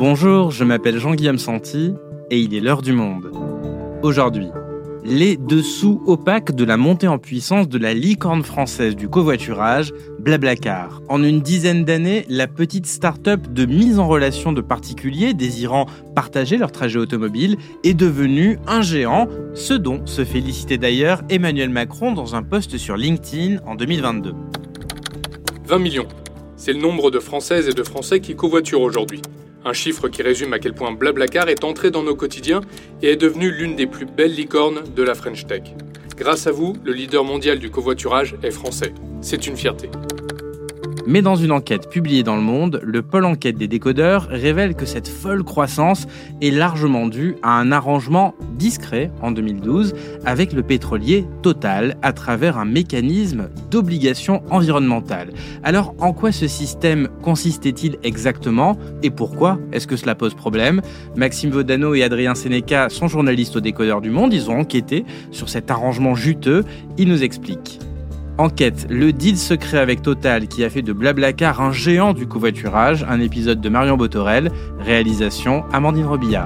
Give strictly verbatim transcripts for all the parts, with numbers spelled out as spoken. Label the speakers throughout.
Speaker 1: Bonjour, je m'appelle Jean-Guillaume Santi et il est l'heure du monde. Aujourd'hui, les dessous opaques de la montée en puissance de la licorne française du covoiturage, Blablacar. En une dizaine d'années, la petite start-up de mise en relation de particuliers désirant partager leur trajet automobile est devenue un géant, ce dont se félicitait d'ailleurs Emmanuel Macron dans un post sur LinkedIn en deux mille vingt-deux.
Speaker 2: vingt millions, c'est le nombre de Françaises et de Français qui covoiturent aujourd'hui. Un chiffre qui résume à quel point Blablacar est entré dans nos quotidiens et est devenu l'une des plus belles licornes de la French Tech. Grâce à vous, le leader mondial du covoiturage est français. C'est une fierté.
Speaker 1: Mais dans une enquête publiée dans Le Monde, le pôle enquête des décodeurs révèle que cette folle croissance est largement due à un arrangement discret en deux mille douze avec le pétrolier Total à travers un mécanisme d'obligation environnementale. Alors, en quoi ce système consistait-il exactement et pourquoi est-ce que cela pose problème ? Maxime Vaudano et Adrien Sénéca sont journalistes au décodeur du Monde, ils ont enquêté sur cet arrangement juteux, ils nous expliquent. Enquête, le deal secret avec Total qui a fait de Blablacar un géant du covoiturage, un épisode de Marion Botorel, réalisation Amandine Robillard.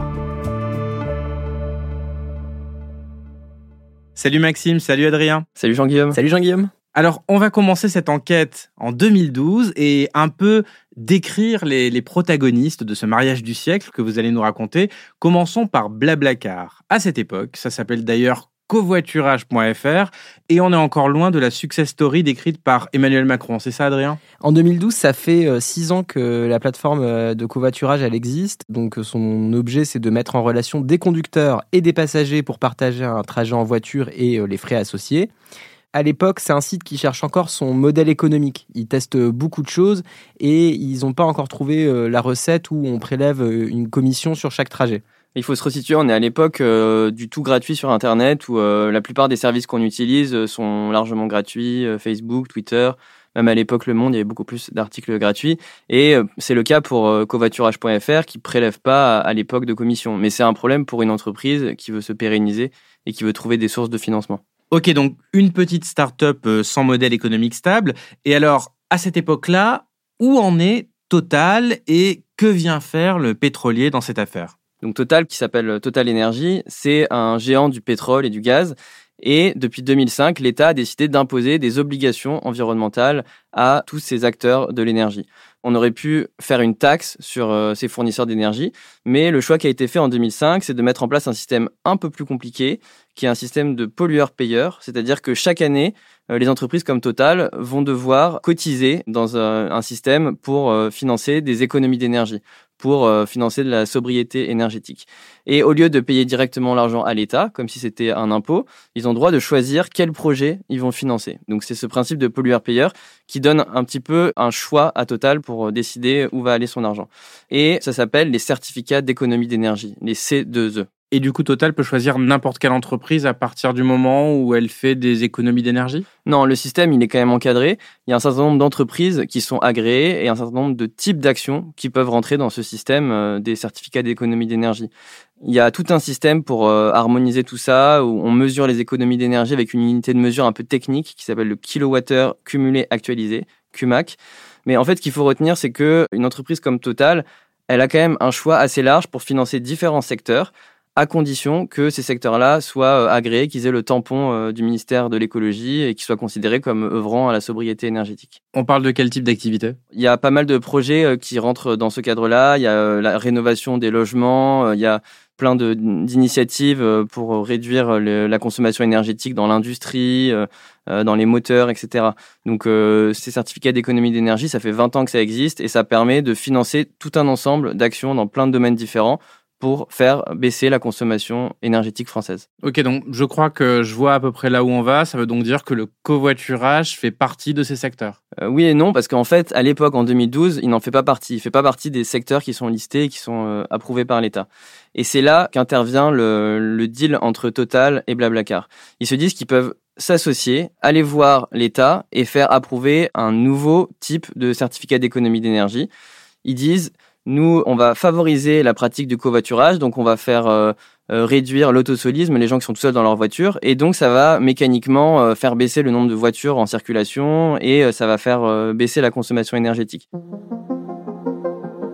Speaker 1: Salut Maxime, salut Adrien.
Speaker 3: Salut Jean-Guillaume.
Speaker 4: Salut Jean-Guillaume.
Speaker 1: Alors, on va commencer cette enquête en deux mille douze et un peu décrire les, les protagonistes de ce mariage du siècle que vous allez nous raconter. Commençons par Blablacar. À cette époque, ça s'appelle d'ailleurs covoiturage point f r et on est encore loin de la success story décrite par Emmanuel Macron. C'est ça, Adrien ?
Speaker 4: En deux mille douze, ça fait euh, six ans que la plateforme euh, de covoiturage elle existe. Donc euh, son objet, c'est de mettre en relation des conducteurs et des passagers pour partager un trajet en voiture et euh, les frais associés. À l'époque, c'est un site qui cherche encore son modèle économique. Ils testent beaucoup de choses et ils n'ont pas encore trouvé euh, la recette où on prélève euh, une commission sur chaque trajet.
Speaker 3: Il faut se resituer, on est à l'époque euh, du tout gratuit sur Internet où euh, la plupart des services qu'on utilise sont largement gratuits, euh, Facebook, Twitter, même à l'époque Le Monde, il y avait beaucoup plus d'articles gratuits. Et euh, c'est le cas pour euh, covoiturage point f r qui ne prélève pas à, à l'époque de commission. Mais c'est un problème pour une entreprise qui veut se pérenniser et qui veut trouver des sources de financement.
Speaker 1: Ok, donc une petite start-up euh, sans modèle économique stable. Et alors, à cette époque-là, où en est Total et que vient faire le pétrolier dans cette affaire ?
Speaker 3: Donc Total, qui s'appelle Total Energy, c'est un géant du pétrole et du gaz. Et depuis deux mille cinq, l'État a décidé d'imposer des obligations environnementales à tous ces acteurs de l'énergie. On aurait pu faire une taxe sur euh, ces fournisseurs d'énergie, mais le choix qui a été fait en deux mille cinq, c'est de mettre en place un système un peu plus compliqué, qui est un système de pollueur-payeur, c'est-à-dire que chaque année, euh, les entreprises comme Total vont devoir cotiser dans euh, un système pour euh, financer des économies d'énergie, pour euh, financer de la sobriété énergétique. Et au lieu de payer directement l'argent à l'État, comme si c'était un impôt, ils ont le droit de choisir quel projet ils vont financer. Donc c'est ce principe de pollueur-payeur qui donne un petit peu un choix à Total pour décider où va aller son argent. Et ça s'appelle les certificats d'économie d'énergie, les C deux E.
Speaker 1: Et du coup, Total peut choisir n'importe quelle entreprise à partir du moment où elle fait des économies d'énergie ?
Speaker 3: Non, le système, il est quand même encadré. Il y a un certain nombre d'entreprises qui sont agréées et un certain nombre de types d'actions qui peuvent rentrer dans ce système euh, des certificats d'économie d'énergie. Il y a tout un système pour euh, harmoniser tout ça, où on mesure les économies d'énergie avec une unité de mesure un peu technique qui s'appelle le kilowattheure cumulé actualisé, Q M A C. Mais en fait, ce qu'il faut retenir, c'est qu'une entreprise comme Total, elle a quand même un choix assez large pour financer différents secteurs, à condition que ces secteurs-là soient agréés, qu'ils aient le tampon du ministère de l'écologie et qu'ils soient considérés comme œuvrant à la sobriété énergétique.
Speaker 1: On parle de quel type d'activité ?
Speaker 3: Il y a pas mal de projets qui rentrent dans ce cadre-là. Il y a la rénovation des logements, il y a plein de, d'initiatives pour réduire le, la consommation énergétique dans l'industrie, dans les moteurs, et cetera. Donc euh, ces certificats d'économie d'énergie, ça fait vingt ans que ça existe et ça permet de financer tout un ensemble d'actions dans plein de domaines différents pour faire baisser la consommation énergétique française.
Speaker 1: Ok, donc je crois que je vois à peu près là où on va. Ça veut donc dire que le covoiturage fait partie de ces secteurs ?
Speaker 3: euh, Oui et non, parce qu'en fait, à l'époque, en deux mille douze, il n'en fait pas partie. Il ne fait pas partie des secteurs qui sont listés et qui sont euh, approuvés par l'État. Et c'est là qu'intervient le, le deal entre Total et Blablacar. Ils se disent qu'ils peuvent s'associer, aller voir l'État et faire approuver un nouveau type de certificat d'économie d'énergie. Ils disent... Nous, on va favoriser la pratique du covoiturage, donc on va faire euh, euh, réduire l'autosolisme, les gens qui sont tout seuls dans leur voiture, et donc ça va mécaniquement euh, faire baisser le nombre de voitures en circulation et euh, ça va faire euh, baisser la consommation énergétique.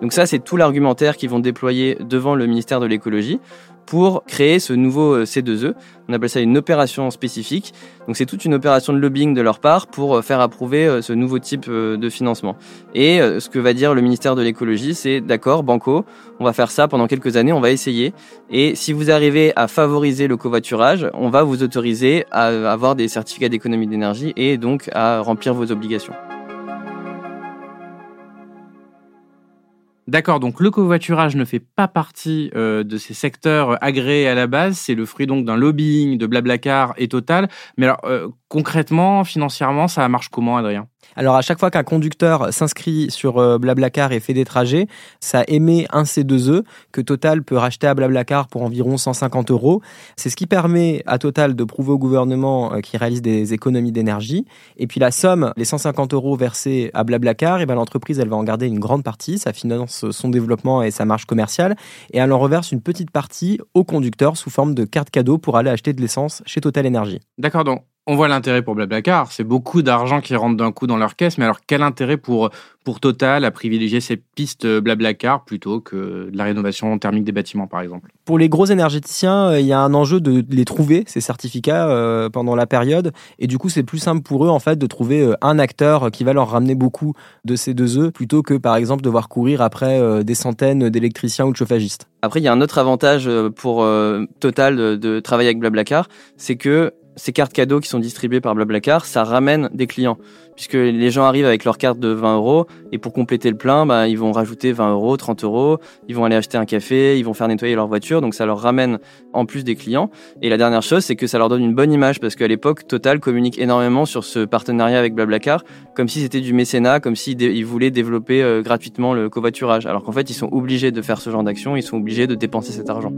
Speaker 3: Donc ça, c'est tout l'argumentaire qu'ils vont déployer devant le ministère de l'écologie pour créer ce nouveau C deux E. On appelle ça une opération spécifique. Donc c'est toute une opération de lobbying de leur part pour faire approuver ce nouveau type de financement. Et ce que va dire le ministère de l'écologie, c'est d'accord, banco, on va faire ça pendant quelques années, on va essayer. Et si vous arrivez à favoriser le covoiturage, on va vous autoriser à avoir des certificats d'économie d'énergie et donc à remplir vos obligations.
Speaker 1: D'accord, donc le covoiturage ne fait pas partie euh, de ces secteurs agréés à la base, c'est le fruit donc d'un lobbying de Blablacar et Total. Mais alors, euh, concrètement, financièrement, ça marche comment, Adrien ?
Speaker 4: Alors, à chaque fois qu'un conducteur s'inscrit sur euh, Blablacar et fait des trajets, ça émet un C deux E que Total peut racheter à Blablacar pour environ cent cinquante euros. C'est ce qui permet à Total de prouver au gouvernement euh, qu'il réalise des économies d'énergie. Et puis la somme, les cent cinquante euros versés à Blablacar, et ben, l'entreprise, elle va en garder une grande partie. Ça finance son développement et sa marge commerciale. Et elle en reverse une petite partie au conducteur sous forme de carte cadeau pour aller acheter de l'essence chez Total Énergie.
Speaker 1: D'accord, donc on voit l'intérêt pour Blablacar, c'est beaucoup d'argent qui rentre d'un coup dans leur caisse, mais alors quel intérêt pour, pour Total à privilégier ces pistes Blablacar plutôt que de la rénovation thermique des bâtiments, par exemple ?
Speaker 4: Pour les gros énergéticiens, il y a un enjeu de les trouver, ces certificats, euh, pendant la période, et du coup c'est plus simple pour eux en fait de trouver un acteur qui va leur ramener beaucoup de C deux E, plutôt que par exemple devoir courir après euh, des centaines d'électriciens ou de chauffagistes.
Speaker 3: Après, il y a un autre avantage pour euh, Total de, de travailler avec Blablacar, c'est que ces cartes cadeaux qui sont distribuées par Blablacar, ça ramène des clients. Puisque les gens arrivent avec leur carte de vingt euros et pour compléter le plein, bah, ils vont rajouter vingt euros, trente euros, ils vont aller acheter un café, ils vont faire nettoyer leur voiture, donc ça leur ramène en plus des clients. Et la dernière chose, c'est que ça leur donne une bonne image parce qu'à l'époque, Total communique énormément sur ce partenariat avec Blablacar, comme si c'était du mécénat, comme s'ils dé- ils voulaient développer euh, gratuitement le covoiturage. Alors qu'en fait, ils sont obligés de faire ce genre d'action, ils sont obligés de dépenser cet argent.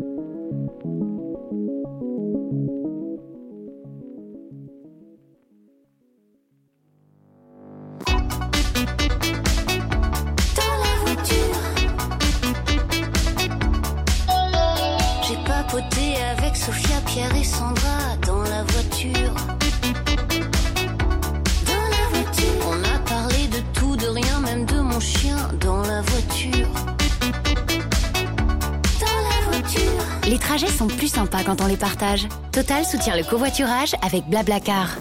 Speaker 5: Avec Sophia, Pierre et Sandra dans la voiture. Dans la voiture. On a parlé de tout, de rien, même de mon chien dans la voiture. Dans la voiture.
Speaker 6: Les trajets sont plus sympas quand on les partage. Total soutient le covoiturage avec Blablacar.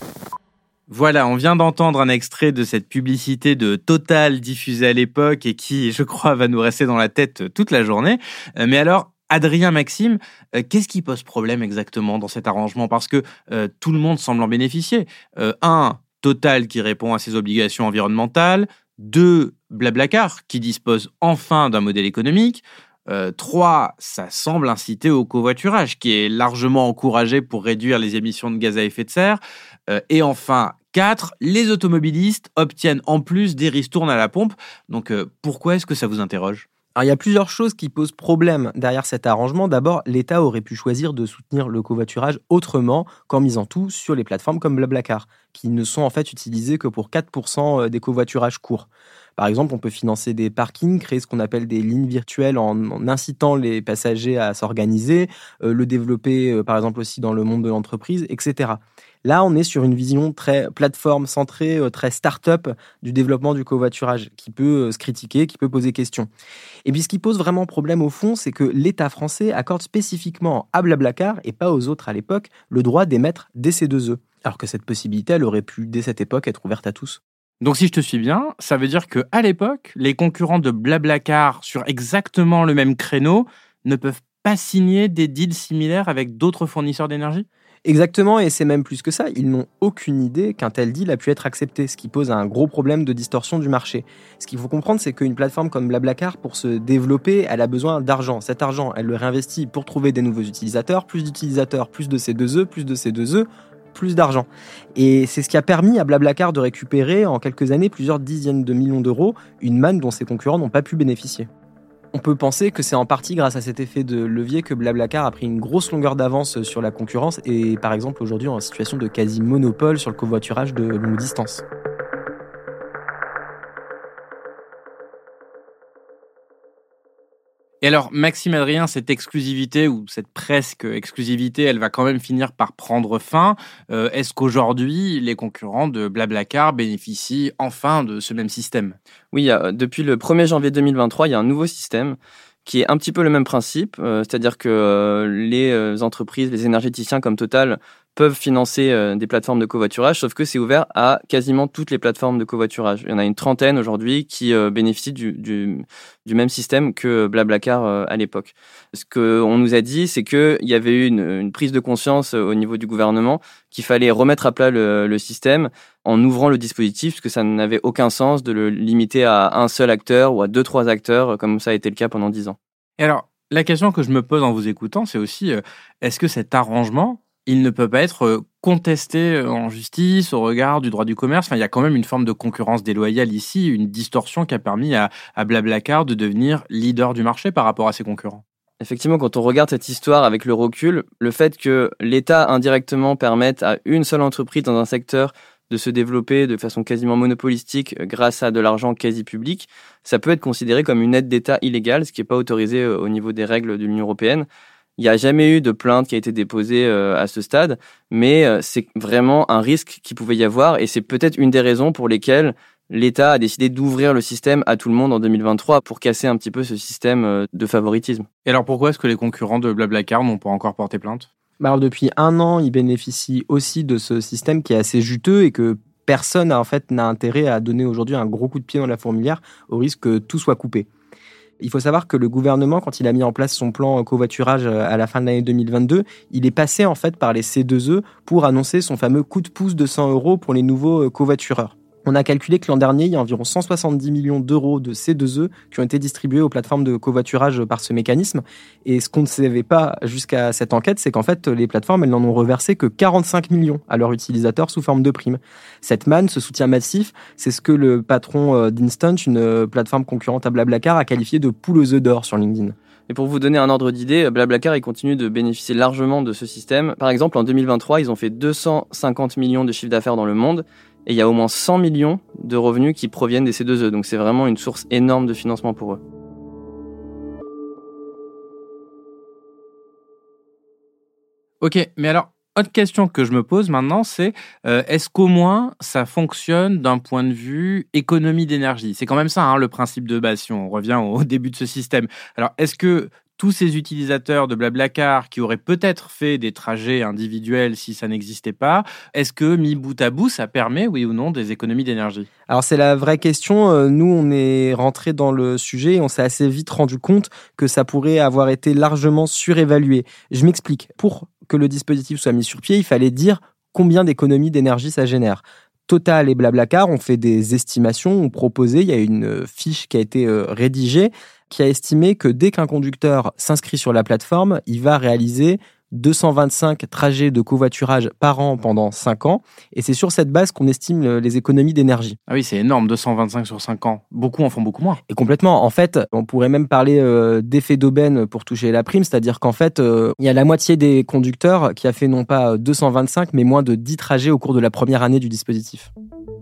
Speaker 1: Voilà, on vient d'entendre un extrait de cette publicité de Total diffusée à l'époque et qui, je crois, va nous rester dans la tête toute la journée. Mais alors, Adrien, Maxime, euh, qu'est-ce qui pose problème exactement dans cet arrangement ? Parce que euh, tout le monde semble en bénéficier. Euh, un, Total qui répond à ses obligations environnementales. Deux, Blablacar qui dispose enfin d'un modèle économique. Euh, trois, ça semble inciter au covoiturage qui est largement encouragé pour réduire les émissions de gaz à effet de serre. Euh, et enfin, quatre, les automobilistes obtiennent en plus des ristournes à la pompe. Donc euh, pourquoi est-ce que ça vous interroge ?
Speaker 4: Alors, il y a plusieurs choses qui posent problème derrière cet arrangement. D'abord, l'État aurait pu choisir de soutenir le covoiturage autrement qu'en misant tout sur les plateformes comme Blablacar, qui ne sont en fait utilisées que pour quatre pour cent des covoiturages courts. Par exemple, on peut financer des parkings, créer ce qu'on appelle des lignes virtuelles en, en incitant les passagers à s'organiser, euh, le développer euh, par exemple aussi dans le monde de l'entreprise, et cetera. Là, on est sur une vision très plateforme centrée, euh, très start-up du développement du covoiturage, qui peut euh, se critiquer, qui peut poser question. Et puis, ce qui pose vraiment problème au fond, c'est que l'État français accorde spécifiquement à Blablacar, et pas aux autres à l'époque, le droit d'émettre des C deux E. Alors que cette possibilité, elle aurait pu, dès cette époque, être ouverte à tous.
Speaker 1: Donc si je te suis bien, ça veut dire qu'à l'époque, les concurrents de Blablacar sur exactement le même créneau ne peuvent pas signer des deals similaires avec d'autres fournisseurs d'énergie ?
Speaker 4: Exactement, et c'est même plus que ça, ils n'ont aucune idée qu'un tel deal a pu être accepté, ce qui pose un gros problème de distorsion du marché. Ce qu'il faut comprendre, c'est qu'une plateforme comme Blablacar, pour se développer, elle a besoin d'argent. Cet argent, elle le réinvestit pour trouver des nouveaux utilisateurs, plus d'utilisateurs, plus de C deux E, plus de C deux E, plus d'argent. Et c'est ce qui a permis à Blablacar de récupérer en quelques années plusieurs dizaines de millions d'euros, une manne dont ses concurrents n'ont pas pu bénéficier. On peut penser que c'est en partie grâce à cet effet de levier que Blablacar a pris une grosse longueur d'avance sur la concurrence et par exemple aujourd'hui en situation de quasi-monopole sur le covoiturage de longue distance.
Speaker 1: Et alors, Maxime Adrien, cette exclusivité ou cette presque exclusivité, elle va quand même finir par prendre fin. Euh, est-ce qu'aujourd'hui, les concurrents de Blablacar bénéficient enfin de ce même système ?
Speaker 3: Oui, euh, depuis le premier janvier deux mille vingt-trois, il y a un nouveau système qui est un petit peu le même principe, euh, c'est-à-dire que euh, les euh, entreprises, les énergéticiens comme Total peuvent financer euh, des plateformes de covoiturage, sauf que c'est ouvert à quasiment toutes les plateformes de covoiturage. Il y en a une trentaine aujourd'hui qui euh, bénéficient du, du, du même système que Blablacar euh, à l'époque. Ce qu'on nous a dit, c'est qu'il y avait eu une, une prise de conscience euh, au niveau du gouvernement qu'il fallait remettre à plat le, le système en ouvrant le dispositif, parce que ça n'avait aucun sens de le limiter à un seul acteur ou à deux, trois acteurs, comme ça a été le cas pendant dix ans.
Speaker 1: Et alors, la question que je me pose en vous écoutant, c'est aussi, euh, est-ce que cet arrangement, il ne peut pas être contesté en justice au regard du droit du commerce? Enfin, il y a quand même une forme de concurrence déloyale ici, une distorsion qui a permis à, à Blablacar de devenir leader du marché par rapport à ses concurrents.
Speaker 3: Effectivement, quand on regarde cette histoire avec le recul, le fait que l'État indirectement permette à une seule entreprise dans un secteur de se développer de façon quasiment monopolistique grâce à de l'argent quasi public, ça peut être considéré comme une aide d'État illégale, ce qui n'est pas autorisé au niveau des règles de l'Union européenne. Il n'y a jamais eu de plainte qui a été déposée euh, à ce stade, mais euh, c'est vraiment un risque qu'il pouvait y avoir et c'est peut-être une des raisons pour lesquelles l'État a décidé d'ouvrir le système à tout le monde en deux mille vingt-trois pour casser un petit peu ce système euh, de favoritisme.
Speaker 1: Et alors pourquoi est-ce que les concurrents de Blablacar n'ont pas encore porté plainte ?
Speaker 4: Bah alors depuis un an, ils bénéficient aussi de ce système qui est assez juteux et que personne en fait, n'a intérêt à donner aujourd'hui un gros coup de pied dans la fourmilière au risque que tout soit coupé. Il faut savoir que le gouvernement, quand il a mis en place son plan covoiturage à la fin de l'année deux mille vingt-deux, il est passé en fait par les C deux E pour annoncer son fameux coup de pouce de cent euros pour les nouveaux covoitureurs. On a calculé que l'an dernier, il y a environ cent soixante-dix millions d'euros de C deux E qui ont été distribués aux plateformes de covoiturage par ce mécanisme. Et ce qu'on ne savait pas jusqu'à cette enquête, c'est qu'en fait, les plateformes, elles n'en ont reversé que quarante-cinq millions à leurs utilisateurs sous forme de primes. Cette manne, ce soutien massif, c'est ce que le patron d'Instant, une plateforme concurrente à Blablacar, a qualifié de poule aux œufs d'or sur LinkedIn.
Speaker 3: Et pour vous donner un ordre d'idée, Blablacar, il continue de bénéficier largement de ce système. Par exemple, en deux mille vingt-trois, ils ont fait deux cent cinquante millions de chiffre d'affaires dans le monde. Et il y a au moins cent millions de revenus qui proviennent des C deux E. Donc c'est vraiment une source énorme de financement pour eux.
Speaker 1: Ok, mais alors, autre question que je me pose maintenant, c'est euh, est-ce qu'au moins ça fonctionne d'un point de vue économie d'énergie ? C'est quand même ça hein, le principe de base, si on revient au début de ce système. Alors, est-ce que tous ces utilisateurs de Blablacar qui auraient peut-être fait des trajets individuels si ça n'existait pas, est-ce que mis bout à bout, ça permet, oui ou non, des économies d'énergie ?
Speaker 4: Alors c'est la vraie question. Nous, on est rentré dans le sujet et on s'est assez vite rendu compte que ça pourrait avoir été largement surévalué. Je m'explique. Pour que le dispositif soit mis sur pied, il fallait dire combien d'économies d'énergie ça génère. Total et Blablacar ont fait des estimations, ont proposé, il y a une fiche qui a été rédigée, qui a estimé que dès qu'un conducteur s'inscrit sur la plateforme, il va réaliser deux cent vingt-cinq trajets de covoiturage par an pendant cinq ans. Et c'est sur cette base qu'on estime les économies d'énergie.
Speaker 1: Ah oui, c'est énorme, deux cent vingt-cinq sur cinq ans. Beaucoup en font beaucoup moins.
Speaker 4: Et complètement. En fait, on pourrait même parler euh, d'effet d'aubaine pour toucher la prime, c'est-à-dire qu'en fait, euh, il y a la moitié des conducteurs qui a fait non pas deux cent vingt-cinq, mais moins de dix trajets au cours de la première année du dispositif.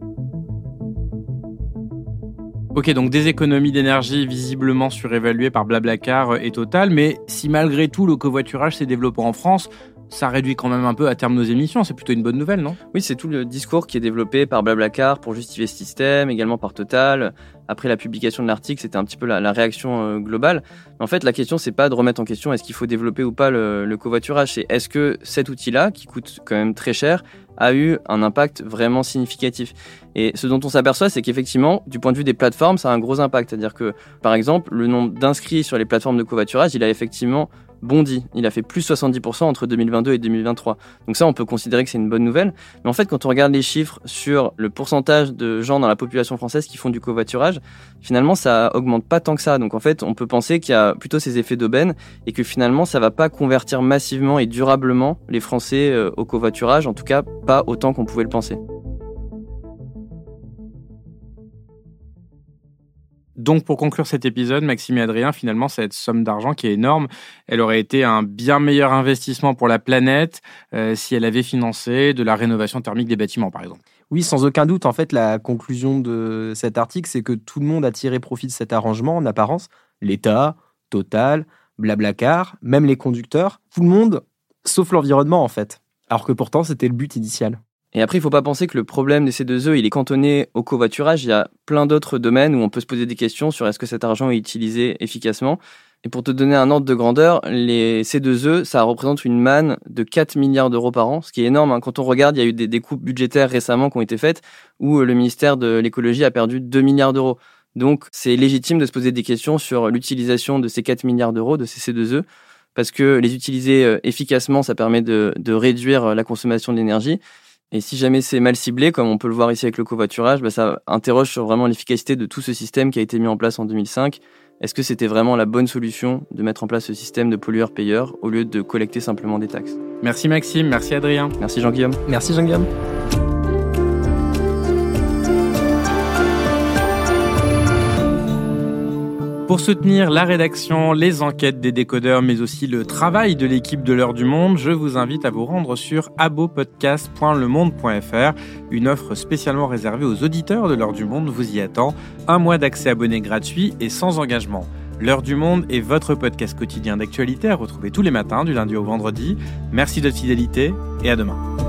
Speaker 1: Ok, donc des économies d'énergie visiblement surévaluées par Blablacar et Total, mais si malgré tout le covoiturage s'est développé en France, ça réduit quand même un peu à terme nos émissions, c'est plutôt une bonne nouvelle, non ?
Speaker 3: Oui, c'est tout le discours qui est développé par Blablacar pour justifier ce système, également par Total. Après la publication de l'article, c'était un petit peu la, la réaction euh, globale. Mais en fait, la question, c'est pas de remettre en question est-ce qu'il faut développer ou pas le, le covoiturage, c'est est-ce que cet outil-là, qui coûte quand même très cher, a eu un impact vraiment significatif. Et ce dont on s'aperçoit, c'est qu'effectivement, du point de vue des plateformes, ça a un gros impact. C'est-à-dire que, par exemple, le nombre d'inscrits sur les plateformes de covoiturage, il a effectivement bondi. Il a fait plus soixante-dix pour cent entre deux mille vingt-deux et deux mille vingt-trois. Donc ça, on peut considérer que c'est une bonne nouvelle. Mais en fait, quand on regarde les chiffres sur le pourcentage de gens dans la population française qui font du covoiturage, finalement, ça augmente pas tant que ça. Donc en fait, on peut penser qu'il y a plutôt ces effets d'aubaine et que finalement, ça va pas convertir massivement et durablement les Français au covoiturage, en tout cas pas autant qu'on pouvait le penser.
Speaker 1: Donc, pour conclure cet épisode, Maxime et Adrien, finalement, cette somme d'argent qui est énorme, elle aurait été un bien meilleur investissement pour la planète euh, si elle avait financé de la rénovation thermique des bâtiments, par exemple.
Speaker 4: Oui, sans aucun doute. En fait, la conclusion de cet article, c'est que tout le monde a tiré profit de cet arrangement, en apparence. L'État, Total, Blablacar, même les conducteurs, tout le monde, sauf l'environnement en fait. Alors que pourtant, c'était le but initial.
Speaker 3: Et après, il ne faut pas penser que le problème des C deux E, il est cantonné au covoiturage. Il y a plein d'autres domaines où on peut se poser des questions sur est-ce que cet argent est utilisé efficacement. Et pour te donner un ordre de grandeur, les C deux E, ça représente une manne de quatre milliards d'euros par an, ce qui est énorme. Hein. Quand on regarde, il y a eu des, des coupes budgétaires récemment qui ont été faites où le ministère de l'écologie a perdu deux milliards d'euros. Donc, c'est légitime de se poser des questions sur l'utilisation de ces quatre milliards d'euros, de ces C deux E, parce que les utiliser efficacement, ça permet de, de réduire la consommation d'énergie. Et si jamais c'est mal ciblé, comme on peut le voir ici avec le covoiturage, bah ça interroge sur vraiment l'efficacité de tout ce système qui a été mis en place en deux mille cinq. Est-ce que c'était vraiment la bonne solution de mettre en place ce système de pollueur-payeur au lieu de collecter simplement des taxes ?
Speaker 1: Merci Maxime, merci Adrien.
Speaker 3: Merci Jean-Guillaume.
Speaker 4: Merci Jean-Guillaume.
Speaker 1: Pour soutenir la rédaction, les enquêtes des décodeurs, mais aussi le travail de l'équipe de l'Heure du Monde, je vous invite à vous rendre sur abopodcast point le monde point f r. Une offre spécialement réservée aux auditeurs de l'Heure du Monde vous y attend. Un mois d'accès abonné gratuit et sans engagement. L'Heure du Monde est votre podcast quotidien d'actualité à retrouver tous les matins du lundi au vendredi. Merci de votre fidélité et à demain.